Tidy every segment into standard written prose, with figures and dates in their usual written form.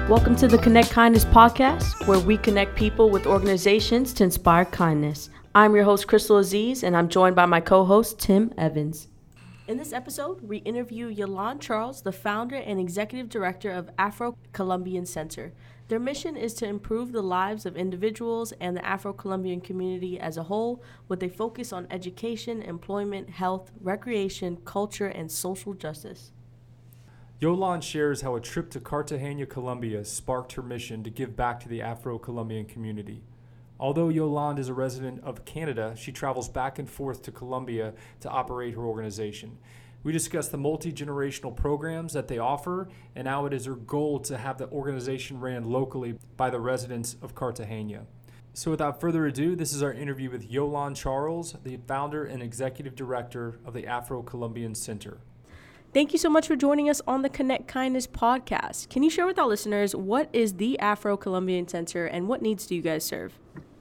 Welcome to the Connect Kindness podcast, where we connect people with organizations to inspire kindness. I'm your host, Crystal Aziz, and I'm joined by my co-host, Tim Evans. In this episode, we interview Yolande Charles, the founder and executive director of Afro-Colombian Center. Their mission is to improve the lives of individuals and the Afro-Colombian community as a whole, with a focus on education, employment, health, recreation, culture, and social justice. Yolande shares how a trip to Cartagena, Colombia sparked her mission to give back to the Afro-Colombian community. Although Yolande is a resident of Canada, she travels back and forth to Colombia to operate her organization. We discuss the multi-generational programs that they offer and how it is her goal to have the organization ran locally by the residents of Cartagena. So without further ado, this is our interview with Yolande Charles, the founder and executive director of the Afro-Colombian Center. Thank you so much for joining us on the Connect Kindness podcast. Can you share with our listeners what is the Afro-Colombian Center and what needs do you guys serve?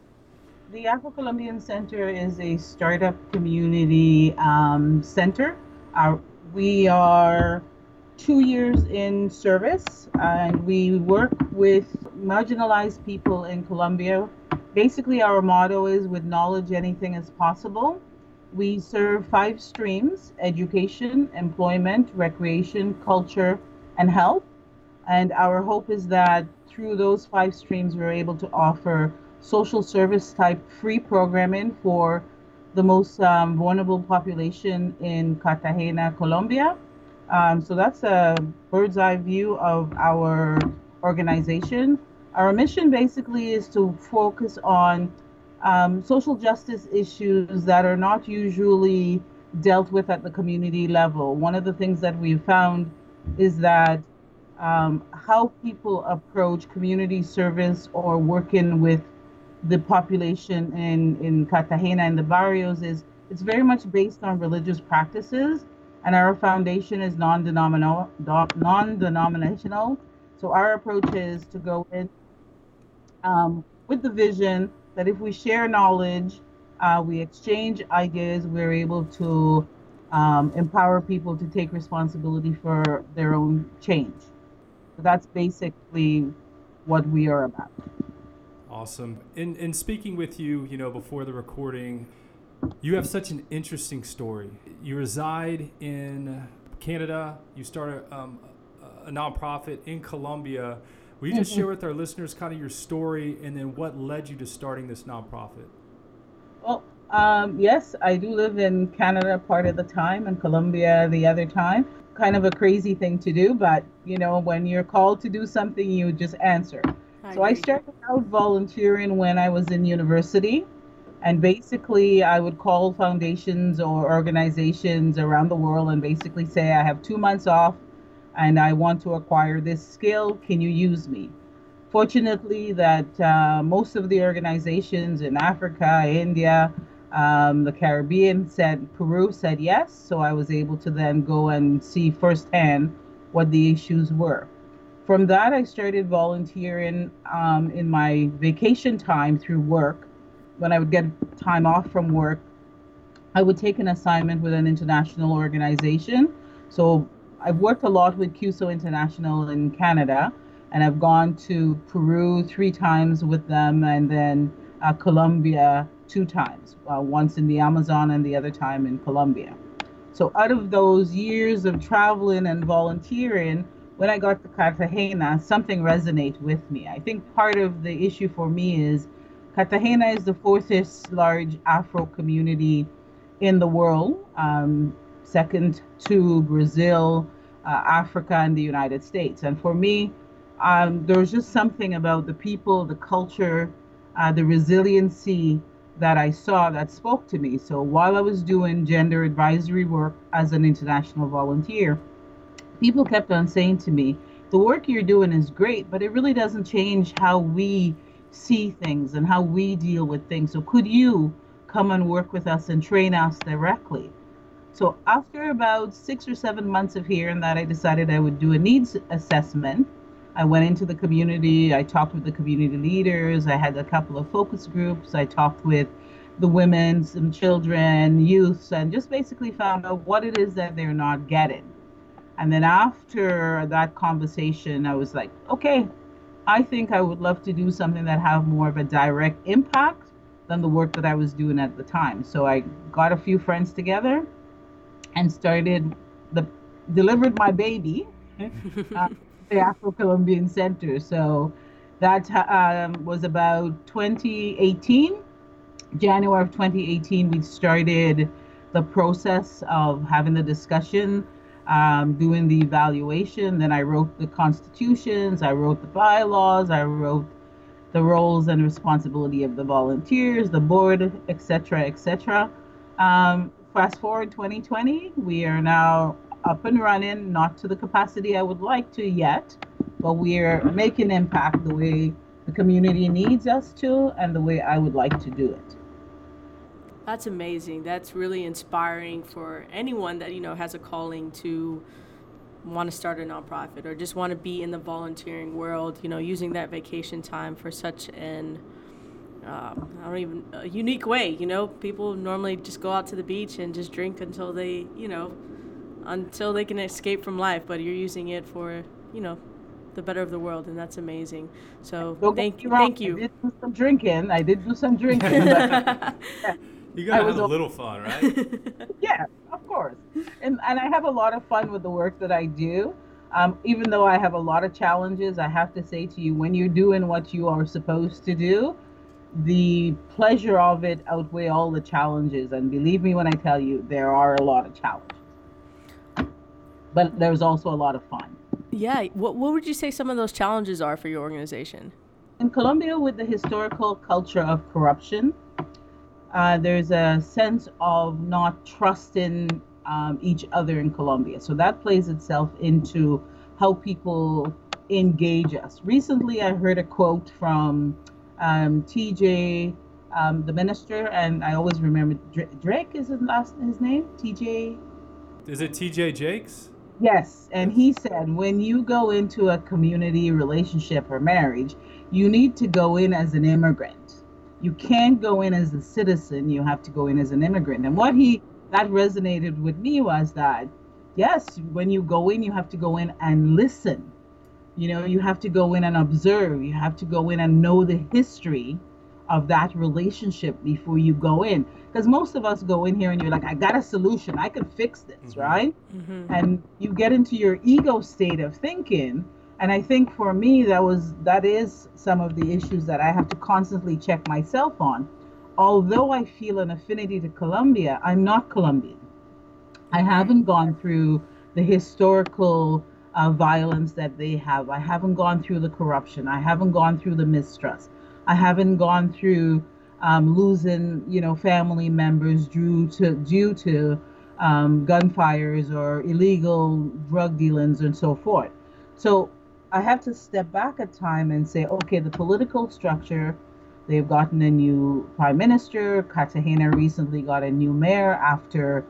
The Afro-Colombian Center is a startup community center. We are 2 years in service, and we work with marginalized people in Colombia. Basically, our motto is with knowledge, anything is possible. We serve 5 streams: education, employment, recreation, culture, and health. And our hope is that through those 5 streams, we're able to offer social service type free programming for the most vulnerable population in Cartagena, Colombia. So that's a bird's eye view of our organization. Our mission basically is to focus on social justice issues that are not usually dealt with at the community level. One of the things that we've found is that how people approach community service or working with the population in Cartagena and the barrios is it's very much based on religious practices, and our foundation is non-denominational. So our approach is to go in with the vision that if we share knowledge, we exchange ideas, we're able to empower people to take responsibility for their own change. So that's basically what we are about. Awesome. In speaking with you, before the recording, you have such an interesting story. You reside in Canada. You start a nonprofit in Colombia. Will you just share with our listeners kind of your story and then what led you to starting this nonprofit? Well, yes, I do live in Canada part of the time and Colombia the other time. Kind of a crazy thing to do, but when you're called to do something, you just answer. So I started out volunteering when I was in university, and basically I would call foundations or organizations around the world and basically say, I have 2 months off and I want to acquire this skill. Can you use me? Fortunately, that most of the organizations in Africa, India, the Caribbean, Peru said yes. So I was able to then go and see firsthand what the issues were. From that, I started volunteering in my vacation time through work. When I would get time off from work, I would take an assignment with an international organization. So I've worked a lot with CUSO International in Canada, and I've gone to Peru 3 times with them, and then Colombia 2 times, once in the Amazon and the other time in Colombia. So out of those years of traveling and volunteering, when I got to Cartagena, something resonated with me. I think part of the issue for me is Cartagena is the 4th large Afro community in the world, second to Brazil, Africa, and the United States. And for me, there's just something about the people, the culture, the resiliency that I saw that spoke to me. So while I was doing gender advisory work as an international volunteer, people kept on saying to me, the work you're doing is great, but it really doesn't change how we see things and how we deal with things. So could you come and work with us and train us directly? So after about 6 or 7 months of hearing that, I decided I would do a needs assessment. I went into the community. I talked with the community leaders. I had a couple of focus groups. I talked with the women, some children, youths, and just basically found out what it is that they're not getting. And then after that conversation, I was like, okay, I think I would love to do something that have more of a direct impact than the work that I was doing at the time. So I got a few friends together and started the delivered my baby, the Afro-Colombian Center. So that was about 2018. January of 2018, we started the process of having the discussion, doing the evaluation. Then I wrote the constitutions, I wrote the bylaws, I wrote the roles and responsibility of the volunteers, the board, etc., etc. Fast forward 2020, we are now up and running, not to the capacity I would like to yet, but we are making impact the way the community needs us to and the way I would like to do it. That's amazing. That's really inspiring for anyone that, has a calling to want to start a nonprofit or just want to be in the volunteering world, using that vacation time for such an a unique way. People normally just go out to the beach and just drink until they can escape from life, but you're using it for, the better of the world, and that's amazing. So thank you. I did do some drinking. But you gotta have a little fun, right? Yeah, of course. And I have a lot of fun with the work that I do. Even though I have a lot of challenges, I have to say to you, when you're doing what you are supposed to do, the pleasure of it outweigh all the challenges. And believe me when I tell you, there are a lot of challenges. But there's also a lot of fun. Yeah. What would you say some of those challenges are for your organization? In Colombia, with the historical culture of corruption, there's a sense of not trusting each other in Colombia. So that plays itself into how people engage us. Recently, I heard a quote from TJ, the minister, and I always remember Drake is his name? TJ? Is it TJ Jakes? Yes, and he said when you go into a community relationship or marriage, you need to go in as an immigrant. You can't go in as a citizen, you have to go in as an immigrant. And that resonated with me was that, yes, when you go in, you have to go in and listen. You have to go in and observe. You have to go in and know the history of that relationship before you go in. Because most of us go in here and you're like, I got a solution. I can fix this, right? Mm-hmm. And you get into your ego state of thinking. And I think for me, that is some of the issues that I have to constantly check myself on. Although I feel an affinity to Colombia, I'm not Colombian. I haven't gone through the historical violence that they have. I haven't gone through the corruption. I haven't gone through the mistrust. I haven't gone through losing, family members due to gunfires or illegal drug dealings and so forth. So I have to step back at time and say, okay, the political structure, they've gotten a new prime minister. Cartagena recently got a new mayor after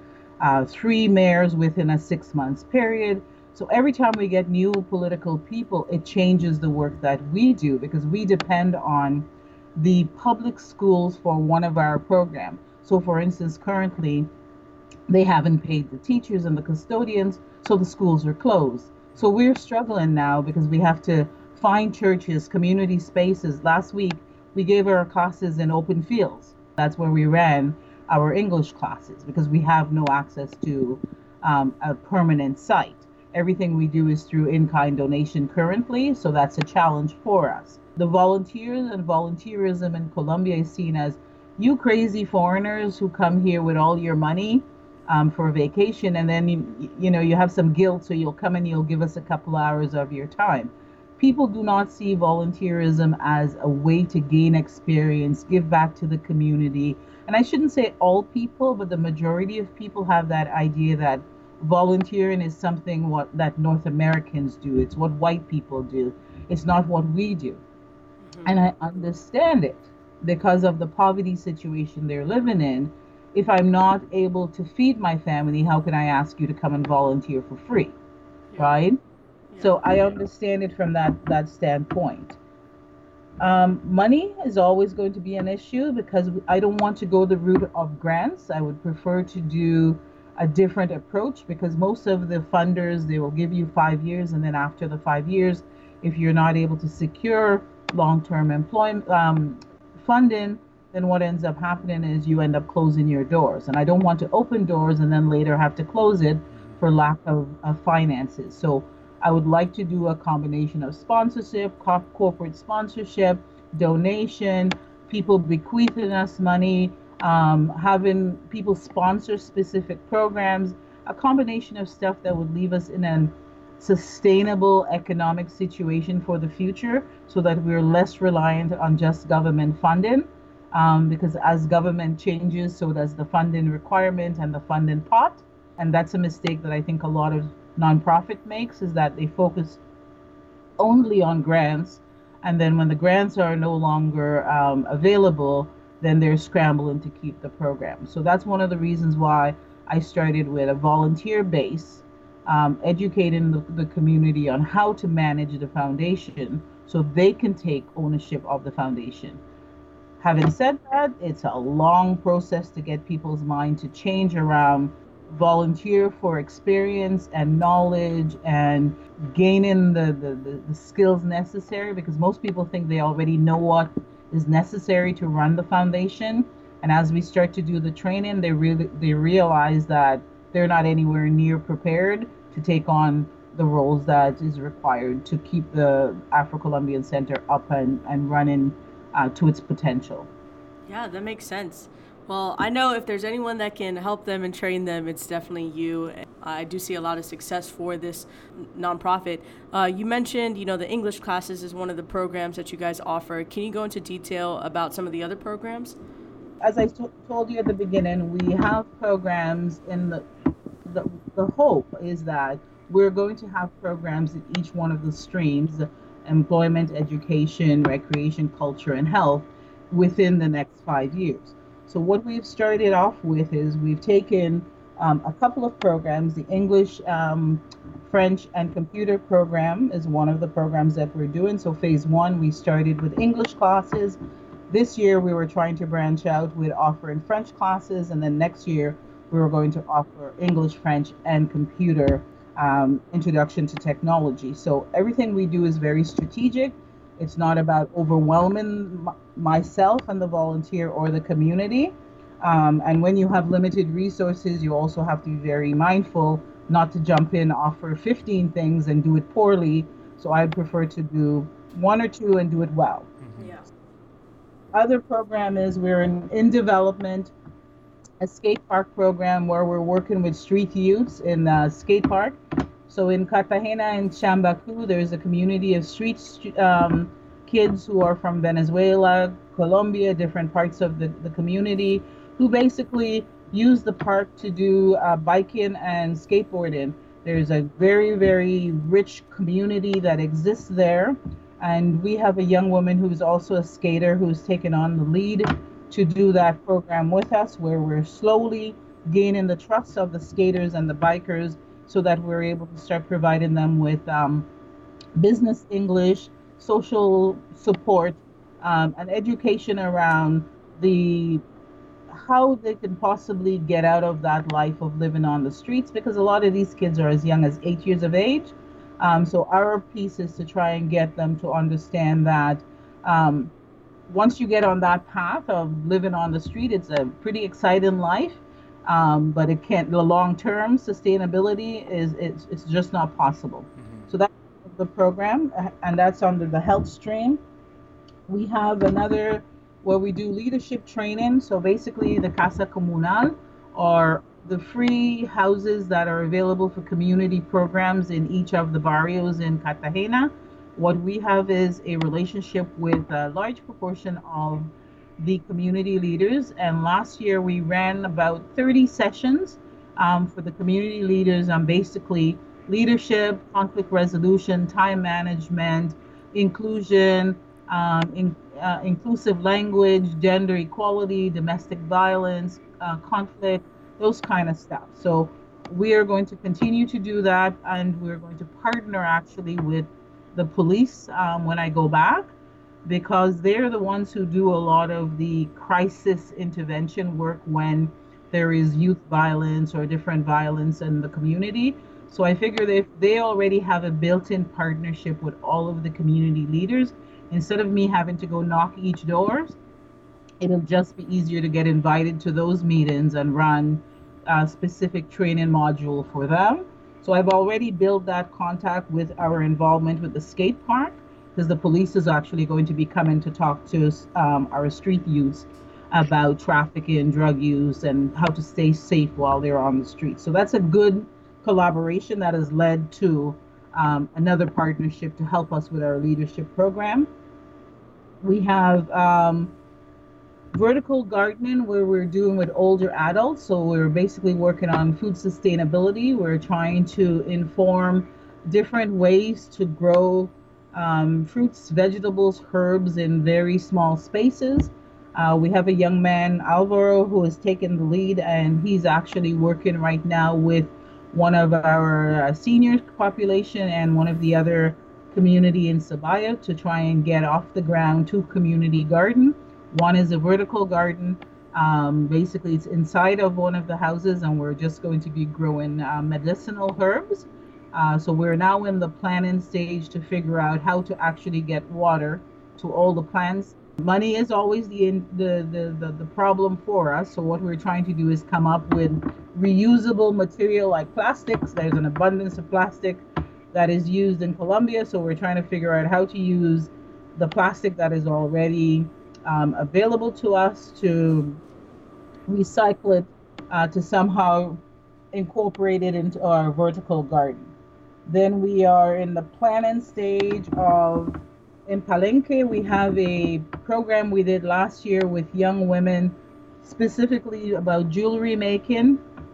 3 mayors within a 6 months period. So every time we get new political people, it changes the work that we do because we depend on the public schools for one of our programs. So for instance, currently, they haven't paid the teachers and the custodians, so the schools are closed. So we're struggling now because we have to find churches, community spaces. Last week, we gave our classes in open fields. That's where we ran our English classes because we have no access to a permanent site. Everything we do is through in-kind donation currently, so that's a challenge for us. The volunteers and volunteerism in Colombia is seen as you crazy foreigners who come here with all your money for a vacation, and then you have some guilt, so you'll come and you'll give us a couple hours of your time. People do not see volunteerism as a way to gain experience, give back to the community. And I shouldn't say all people, but the majority of people have that idea that volunteering is something that North Americans do. It's what white people do. It's not what we do. Mm-hmm. And I understand it because of the poverty situation they're living in. If I'm not able to feed my family, how can I ask you to come and volunteer for free? Yeah. Right? Yeah. So I understand it from that standpoint. Money is always going to be an issue because I don't want to go the route of grants. I would prefer to do a different approach because most of the funders, they will give you 5 years, and then after the 5 years, if you're not able to secure long-term employment funding, then what ends up happening is you end up closing your doors. And I don't want to open doors and then later have to close it for lack of finances. So I would like to do a combination of sponsorship, corporate sponsorship, donation, people bequeathing us money, having people sponsor specific programs, a combination of stuff that would leave us in a sustainable economic situation for the future so that we're less reliant on just government funding. Because as government changes, so does the funding requirement and the funding pot. And that's a mistake that I think a lot of nonprofit makes, is that they focus only on grants. And then when the grants are no longer available, then they're scrambling to keep the program. So that's one of the reasons why I started with a volunteer base, educating the community on how to manage the foundation so they can take ownership of the foundation. Having said that, it's a long process to get people's mind to change around volunteer for experience and knowledge and gaining the skills necessary, because most people think they already know what is necessary to run the foundation. And as we start to do the training, they realize that they're not anywhere near prepared to take on the roles that is required to keep the Afro-Colombian Center up and running to its potential. Yeah, that makes sense. Well, I know if there's anyone that can help them and train them, it's definitely you. I do see a lot of success for this nonprofit. You mentioned, the English classes is one of the programs that you guys offer. Can you go into detail about some of the other programs? As I told you at the beginning, we have programs in the hope is that we're going to have programs in each one of the streams: employment, education, recreation, culture, and health, within the next 5 years. So what we've started off with is we've taken a couple of programs. The English, French, and computer program is one of the programs that we're doing. So phase one, we started with English classes. This year we were trying to branch out with offering French classes, and then next year we were going to offer English, French, and computer introduction to technology. So everything we do is very strategic. It's not about overwhelming myself and the volunteer or the community. And when you have limited resources, you also have to be very mindful not to jump in, offer 15 things and do it poorly. So I prefer to do one or two and do it well. Yeah. Other program is we're in development, a skate park program where we're working with street youths in a skate park. So in Cartagena and Chambacu, there's a community of street kids who are from Venezuela, Colombia, different parts of the community, who basically use the park to do biking and skateboarding. There's a very, very rich community that exists there. And we have a young woman who's also a skater who's taken on the lead to do that program with us, where we're slowly gaining the trust of the skaters and the bikers so that we're able to start providing them with business English, social support, and education around how they can possibly get out of that life of living on the streets, because a lot of these kids are as young as 8 years of age. So our piece is to try and get them to understand that once you get on that path of living on the street, it's a pretty exciting life, but the long-term sustainability it's just not possible. So that's the program, and that's under the health stream. We have another where we do leadership training. So basically the Casa Comunal, or the free houses that are available for community programs in each of the barrios in Cartagena. What we have is a relationship with a large proportion of the community leaders. And last year we ran about 30 sessions for the community leaders on basically leadership, conflict resolution, time management, inclusion, inclusive language, gender equality, domestic violence, conflict, those kind of stuff. So we are going to continue to do that, and we're going to partner actually with the police when I go back, because they're the ones who do a lot of the crisis intervention work when there is youth violence or different violence in the community. So I figured if they already have a built-in partnership with all of the community leaders, instead of me having to go knock each doors, it'll just be easier to get invited to those meetings and run a specific training module for them. So I've already built that contact with our involvement with the skate park, because the police is actually going to be coming to talk to our street youths about trafficking, drug use, and how to stay safe while they're on the street. So that's a good collaboration that has led to another partnership to help us with our leadership program. We have vertical gardening where we're doing with older adults. So we're basically working on food sustainability. We're trying to inform different ways to grow fruits, vegetables, herbs in very small spaces. We have a young man, Alvaro, who has taken the lead, and he's actually working right now with one of our senior population and one of the other community in Sabaya to try and get off the ground 2 community garden. One is a vertical garden. Basically, it's inside of one of the houses, and we're just going to be growing medicinal herbs. So we're now in the planning stage to figure out how to actually get water to all the plants. Money is always the problem for us. So what we're trying to do is come up with reusable material like plastics. There's an abundance of plastic that is used in Colombia. So we're trying to figure out how to use the plastic that is already available to us to recycle it to somehow incorporate it into our vertical garden. Then we are in the planning stage of, in Palenque, we have a program we did last year with young women, specifically about jewelry making.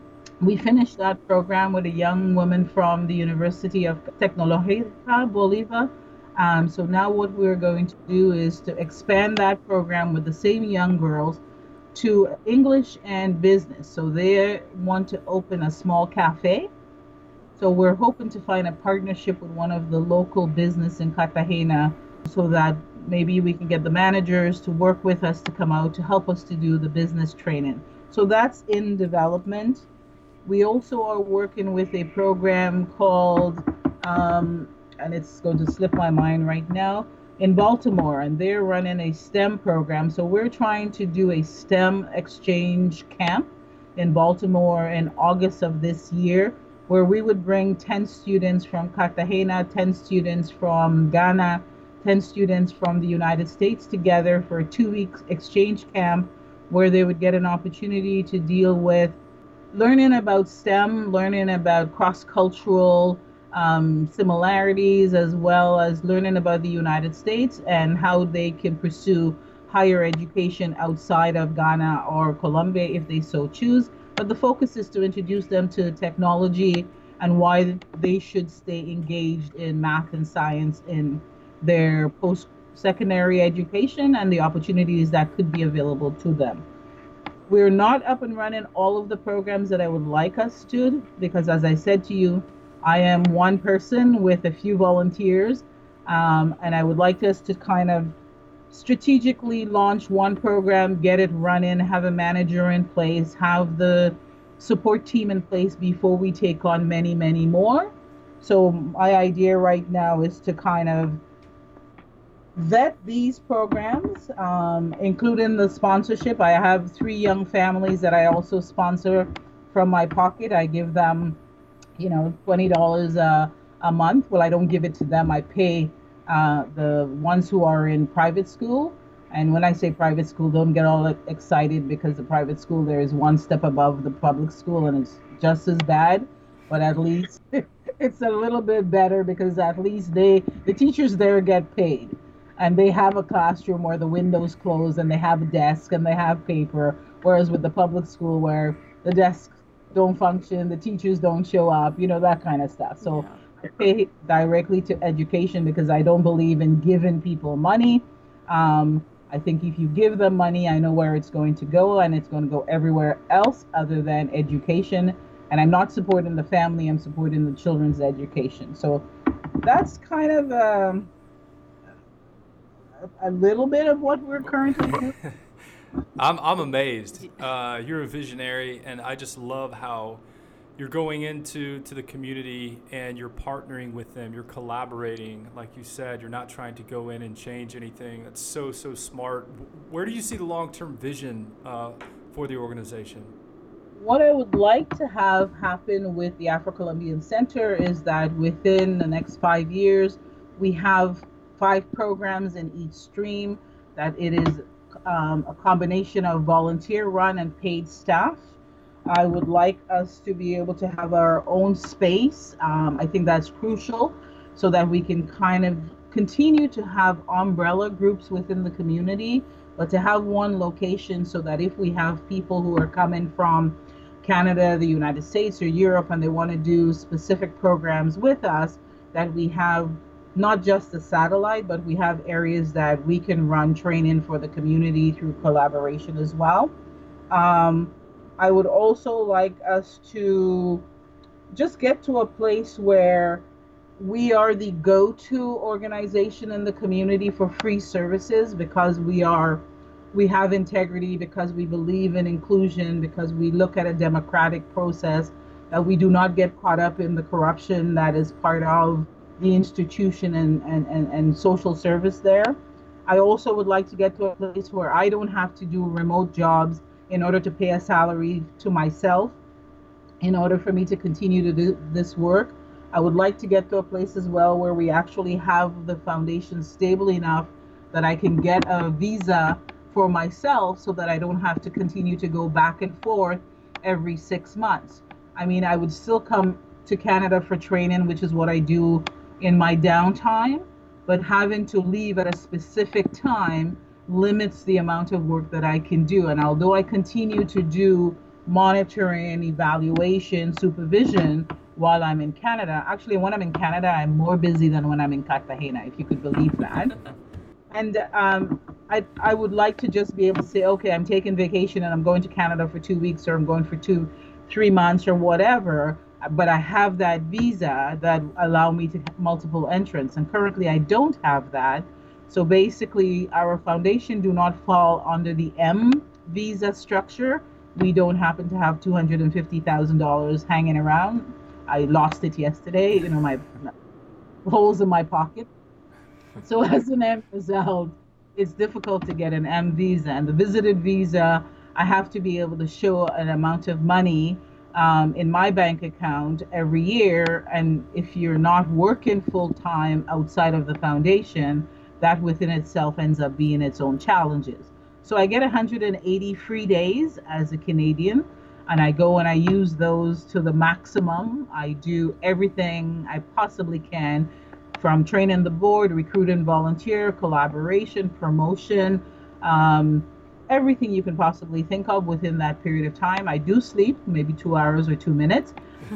We finished that program with a young woman from the University of Tecnología Bolívar. So now what we're going to do is to expand that program with the same young girls to English and business. So they want to open a small cafe. So we're hoping to find a partnership with one of the local business in Cartagena so that maybe we can get the managers to work with us to come out to help us to do the business training. So that's in development. We also are working with a program called, and it's going to slip my mind right now, in Baltimore, and they're running a STEM program. So we're trying to do a STEM exchange camp in Baltimore in August of this year, where we would bring 10 students from Cartagena, 10 students from Ghana, 10 students from the United States together for a 2-week exchange camp where they would get an opportunity to deal with learning about STEM, learning about cross-cultural similarities, as well as learning about the United States and how they can pursue higher education outside of Ghana or Colombia if they so choose. But the focus is to introduce them to technology and why they should stay engaged in math and science in their post-secondary education and the opportunities that could be available to them. We're not up and running all of the programs that I would like us to, because as I said to you, I am one person with a few volunteers, and I would like us to kind of strategically launch one program, get it running, have a manager in place, have the support team in place before we take on many, many more. So my idea right now is to kind of vet these programs, including the sponsorship. I have 3 young families that I also sponsor from my pocket. I give them, $20 a month. Well, I don't give it to them. I pay the ones who are in private school. And when I say private school, don't get all excited, because the private school there is one step above the public school and it's just as bad, but at least it's a little bit better, because at least the teachers there get paid and they have a classroom where the windows close and they have a desk and they have paper, whereas with the public school where the desks don't function, the teachers don't show up, that kind of stuff. So yeah. I pay directly to education because I don't believe in giving people money. I think if you give them money, I know where it's going to go, and it's going to go everywhere else other than education. And I'm not supporting the family, I'm supporting the children's education. So that's kind of a little bit of what we're currently doing. I'm amazed. You're a visionary, and I just love how you're going into the community and you're partnering with them, you're collaborating. Like you said, you're not trying to go in and change anything. That's so smart. Where do you see the long-term vision for the organization? What I would like to have happen with the Afro-Colombian Center is that within the next 5 years, we have 5 programs in each stream, that it is a combination of volunteer run and paid staff. I would like us to be able to have our own space. I think that's crucial so that we can kind of continue to have umbrella groups within the community, but to have one location so that if we have people who are coming from Canada, the United States, or Europe, and they want to do specific programs with us, that we have not just a satellite, but we have areas that we can run training for the community through collaboration as well. I would also like us to just get to a place where we are the go-to organization in the community for free services, because we have integrity, because we believe in inclusion, because we look at a democratic process, that we do not get caught up in the corruption that is part of the institution and social service there. I also would like to get to a place where I don't have to do remote jobs in order to pay a salary to myself, in order for me to continue to do this work. I would like to get to a place as well where we actually have the foundation stable enough that I can get a visa for myself so that I don't have to continue to go back and forth every 6 months. I mean, I would still come to Canada for training, which is what I do in my downtime, but having to leave at a specific time limits the amount of work that I can do. And although I continue to do monitoring, evaluation, supervision while I'm in Canada, actually when I'm in Canada, I'm more busy than when I'm in Cartagena, if you could believe that. And I would like to just be able to say, okay, I'm taking vacation and I'm going to Canada for 2 weeks, or I'm going for 3 months or whatever, but I have that visa that allow me to have multiple entrants. And currently I don't have that. So basically our foundation do not fall under the M visa structure. We don't happen to have $250,000 hanging around. I lost it yesterday, my holes in my pocket. So as an end result, it's difficult to get an M visa. And the visited visa, I have to be able to show an amount of money in my bank account every year. And if you're not working full time outside of the foundation, that within itself ends up being its own challenges. So I get 180 free days as a Canadian, and I go and I use those to the maximum. I do everything I possibly can, from training the board, recruiting volunteer, collaboration, promotion, everything you can possibly think of within that period of time. I do sleep, maybe 2 hours or 2 minutes.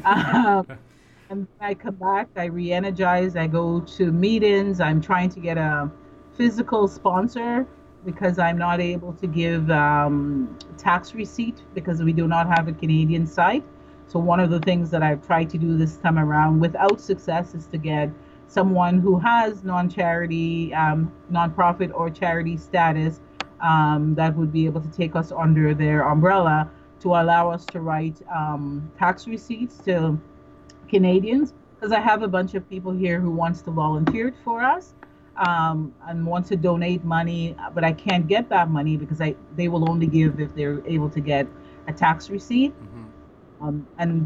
And I come back, I re-energize, I go to meetings. I'm trying to get a physical sponsor because I'm not able to give tax receipt because we do not have a Canadian site. So one of the things that I've tried to do this time around without success is to get someone who has non-charity, nonprofit or charity status that would be able to take us under their umbrella to allow us to write tax receipts to Canadians, because I have a bunch of people here who wants to volunteer for us and wants to donate money, but I can't get that money because they will only give if they're able to get a tax receipt. Mm-hmm. And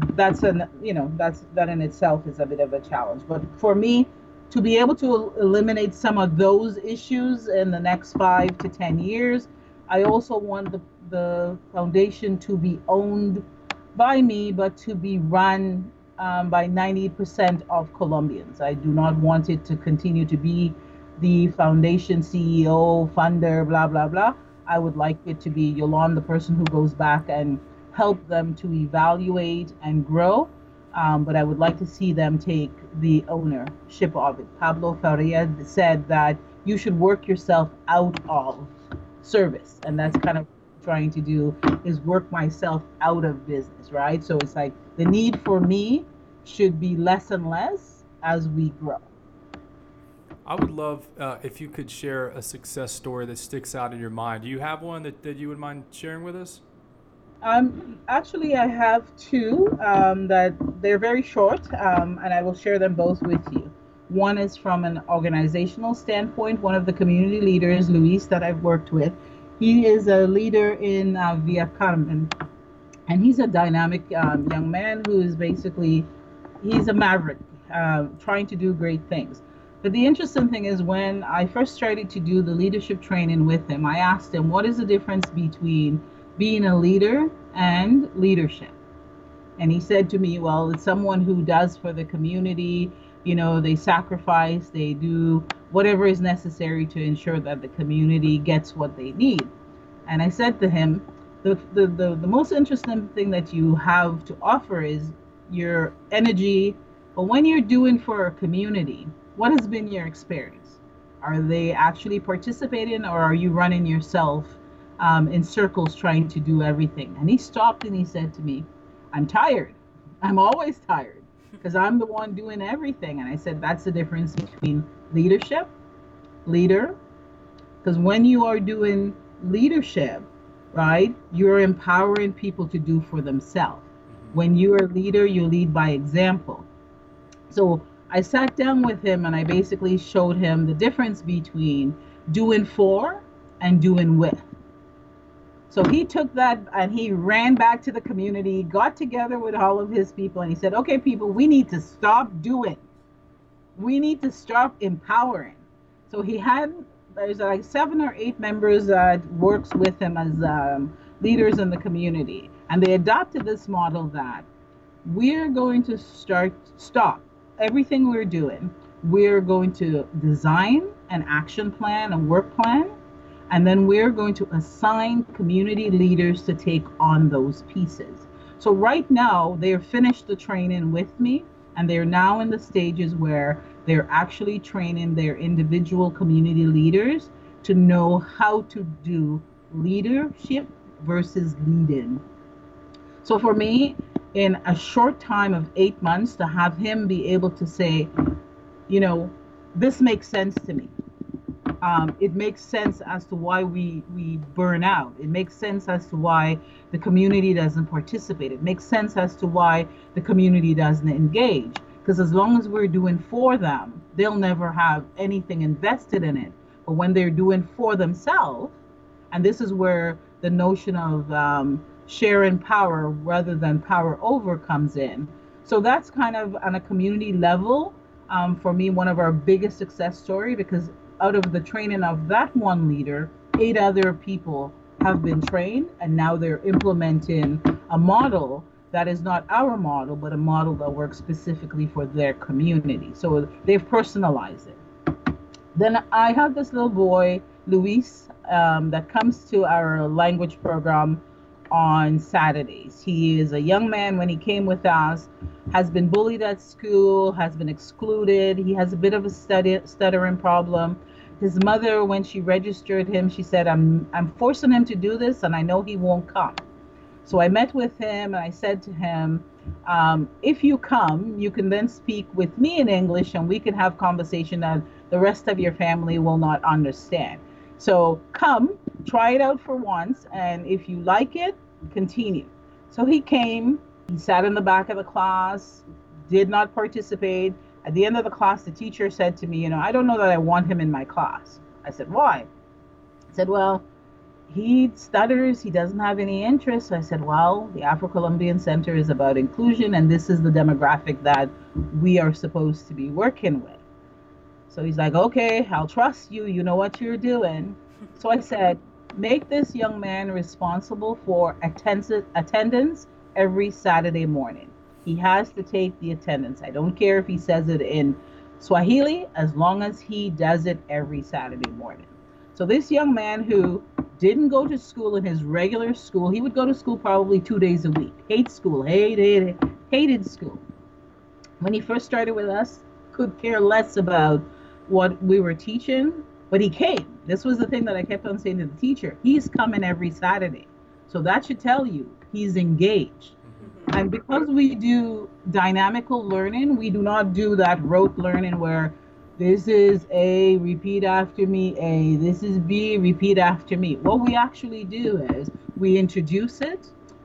that in itself is a bit of a challenge. But for me, to be able to eliminate some of those issues in the next 5 to 10 years, I also want the foundation to be owned by me, but to be run by 90% of Colombians. I do not want it to continue to be the foundation CEO, funder, blah, blah, blah. I would like it to be Yolande, the person who goes back and help them to evaluate and grow. But I would like to see them take the ownership of it. Pablo Faria said that you should work yourself out of service. And that's kind of trying to do, is work myself out of business, right? So it's like the need for me should be less and less as we grow. I would love if you could share a success story that sticks out in your mind. Do you have one that you would mind sharing with us? Actually, I have two that they're very short, and I will share them both with you. One is from an organizational standpoint. One of the community leaders, Luis, that I've worked with, he is a leader in Via Carmen, and he's a dynamic young man who is basically he's a maverick, trying to do great things. But the interesting thing is, when I first started to do the leadership training with him, I asked him, what is the difference between being a leader and leadership? And he said to me, well, it's someone who does for the community, they sacrifice, they do whatever is necessary to ensure that the community gets what they need. And I said to him, the most interesting thing that you have to offer is your energy, but when you're doing for a community, what has been your experience? Are they actually participating, or are you running yourself in circles trying to do everything? And he stopped and he said to me, I'm tired. I'm always tired because I'm the one doing everything. And I said, that's the difference between leader, because when you are doing leadership, right, you're empowering people to do for themselves. When you're a leader, you lead by example. So I sat down with him and I basically showed him the difference between doing for and doing with. So he took that and he ran back to the community, got together with all of his people, and he said, okay, people, we need to stop doing. We need to stop empowering. So there's like 7 or 8 members that works with him as leaders in the community. And they adopted this model that we're going to stop everything we're doing. We're going to design an action plan, a work plan, and then we're going to assign community leaders to take on those pieces. So right now, they're finished the training with me, and they're now in the stages where they're actually training their individual community leaders to know how to do leadership versus leading. So for me, in a short time of 8 months, to have him be able to say, this makes sense to me. It makes sense as to why we burn out. It makes sense as to why the community doesn't participate. It makes sense as to why the community doesn't engage. Because as long as we're doing for them, they'll never have anything invested in it. But when they're doing for themselves, and this is where the notion of sharing power rather than power over comes in. So that's kind of on a community level, for me, one of our biggest success story, because out of the training of that one leader, 8 other people have been trained, and now they're implementing a model that is not our model, but a model that works specifically for their community. So they've personalized it. Then I have this little boy, Luis, that comes to our language program on Saturdays. He is a young man. When he came with us, has been bullied at school, has been excluded. He has a bit of a stuttering problem. His mother, when she registered him, she said, I'm forcing him to do this, and I know he won't come. So I met with him and I said to him, if you come, you can then speak with me in English, and we can have conversation that the rest of your family will not understand. So come, try it out for once, and if you like it, continue. So he came, he sat in the back of the class, did not participate. At the end of the class, the teacher said to me, I don't know that I want him in my class. I said, why? He said, well, he stutters, he doesn't have any interest. So I said, well, the Afro-Colombian Center is about inclusion, and this is the demographic that we are supposed to be working with. So he's like, okay, I'll trust you. You know what you're doing. So I said, make this young man responsible for attendance every Saturday morning. He has to take the attendance. I don't care if he says it in Swahili, as long as he does it every Saturday morning. So this young man who didn't go to school in his regular school, he would go to school probably 2 days a week. Hated school. When he first started with us, could care less about what we were teaching, but he came. This was the thing that I kept on saying to the teacher. He's coming every Saturday. So that should tell you he's engaged. And because we do dynamical learning, we do not do that rote learning where this is A, repeat after me, A, this is B, repeat after me. What we actually do is we introduce it,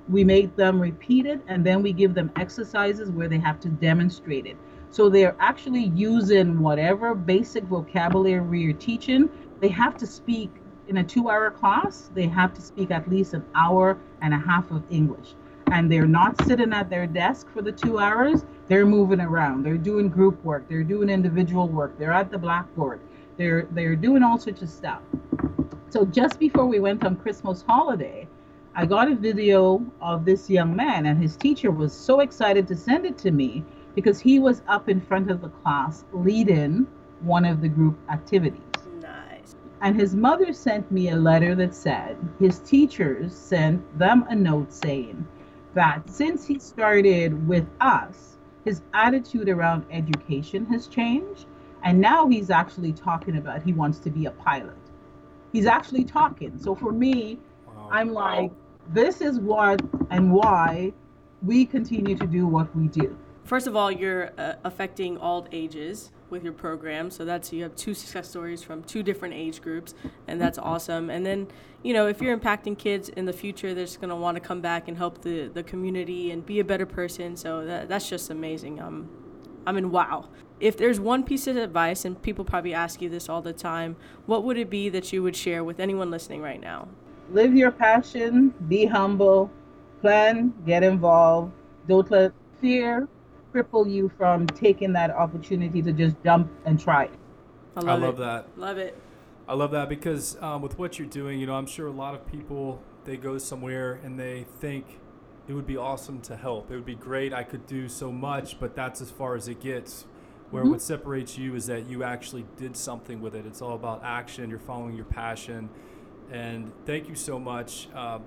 We make them repeat it, and then we give them exercises where they have to demonstrate it. So they're actually using whatever basic vocabulary you're teaching. They have to speak in a 2 hour class, they have to speak at least an hour and a half of English. And they're not sitting at their desk for the 2 hours, they're moving around. They're doing group work, they're doing individual work, they're at the blackboard, they're doing all sorts of stuff. So just before we went on Christmas holiday, I got a video of this young man, and his teacher was so excited to send it to me because he was up in front of the class leading one of the group activities. Nice. And his mother sent me a letter that said his teachers sent them a note saying that since he started with us, his attitude around education has changed. And now he's actually talking about he wants to be a pilot. He's actually talking. So for me, I'm like, this is what and why we continue to do what we do. First of all, you're affecting all ages with your program. So you have 2 success stories from 2 different age groups, and that's awesome. And then, if you're impacting kids in the future, they're just going to want to come back and help the community and be a better person. So that's just amazing. I mean, wow. If there's one piece of advice, and people probably ask you this all the time, what would it be that you would share with anyone listening right now? Live your passion, be humble, plan, get involved. Don't let fear cripple you from taking that opportunity to just jump and try it. I love that. Love it. I love that because with what you're doing, I'm sure a lot of people, they go somewhere and they think it would be awesome to help. It would be great. I could do so much, but that's as far as it gets. Where what separates you is that you actually did something with it. It's all about action. You're following your passion. And thank you so much,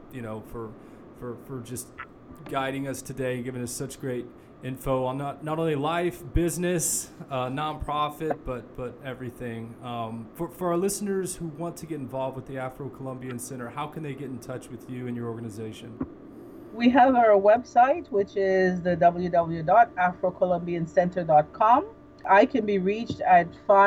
for just guiding us today, giving us such great info on not only life, business, nonprofit, but everything. For our listeners who want to get involved with the Afro-Colombian Center, how can they get in touch with you and your organization? We have our website, which is the www.afrocolombiancenter.com. I can be reached at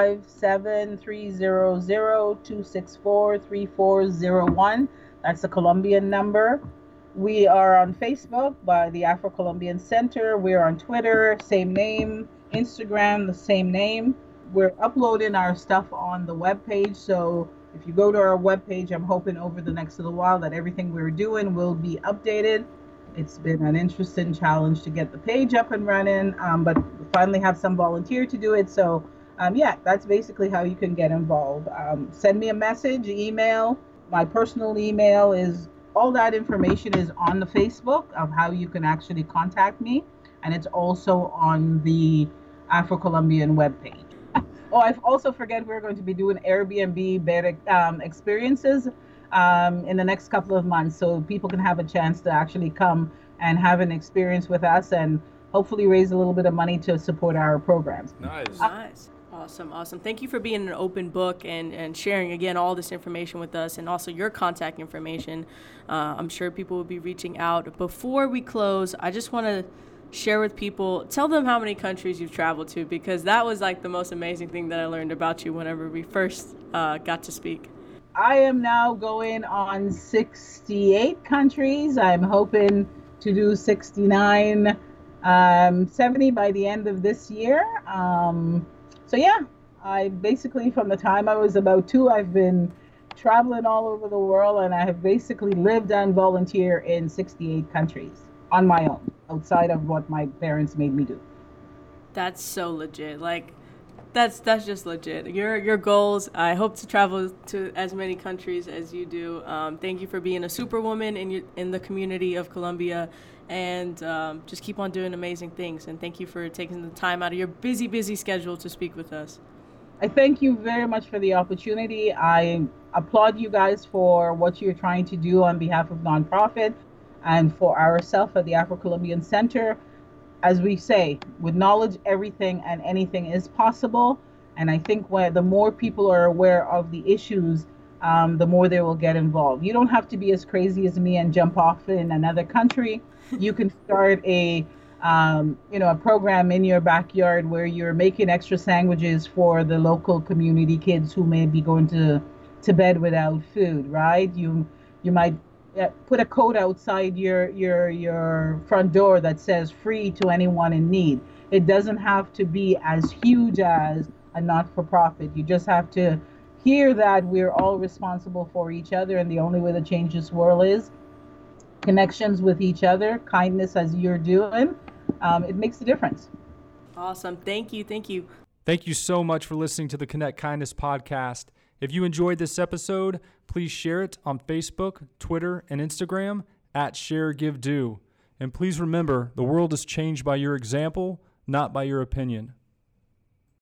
57300-264-3401. That's the Colombian number. We are on Facebook by the Afro-Colombian Center. We're on Twitter, same name. Instagram, the same name. We're uploading our stuff on the webpage. So if you go to our webpage, I'm hoping over the next little while that everything we're doing will be updated. It's been an interesting challenge to get the page up and running, but we finally have some volunteer to do it. So that's basically how you can get involved. Send me a message, email. My personal email is, all that information is on the Facebook of how you can actually contact me. And it's also on the Afro-Colombian webpage. Oh, I also forget we're going to be doing Airbnb better experiences in the next couple of months, so people can have a chance to actually come and have an experience with us and hopefully raise a little bit of money to support our programs. Nice. Awesome. Thank you for being an open book and sharing, again, all this information with us and also your contact information. I'm sure people will be reaching out. Before we close, I just want to share with people, tell them how many countries you've traveled to, because that was like the most amazing thing that I learned about you whenever we first got to speak. I am now going on 68 countries. I'm hoping to do 69, 70 by the end of this year. I basically, from the time I was about 2, I've been traveling all over the world, and I have basically lived and volunteered in 68 countries on my own, outside of what my parents made me do. That's so legit. Like, that's just legit. Your goals. I hope to travel to as many countries as you do. Thank you for being a superwoman in the community of Colombia, and just keep on doing amazing things. And thank you for taking the time out of your busy schedule to speak with us. I thank you very much for the opportunity. I applaud you guys for what you're trying to do on behalf of nonprofit and for ourselves at the Afro-Colombian Center. As we say, with knowledge, everything and anything is possible. And I think the more people are aware of the issues, the more they will get involved. You don't have to be as crazy as me and jump off in another country. You can start a program in your backyard where you're making extra sandwiches for the local community kids who may be going to bed without food, right? You might put a code outside your front door that says free to anyone in need. It doesn't have to be as huge as a not-for-profit. You just have to hear that we're all responsible for each other, and the only way to change this world is connections with each other, kindness as you're doing. It makes a difference. Awesome. Thank you. Thank you. Thank you so much for listening to the Connect Kindness podcast. If you enjoyed this episode, please share it on Facebook, Twitter, and Instagram at ShareGiveDo. And please remember, the world is changed by your example, not by your opinion.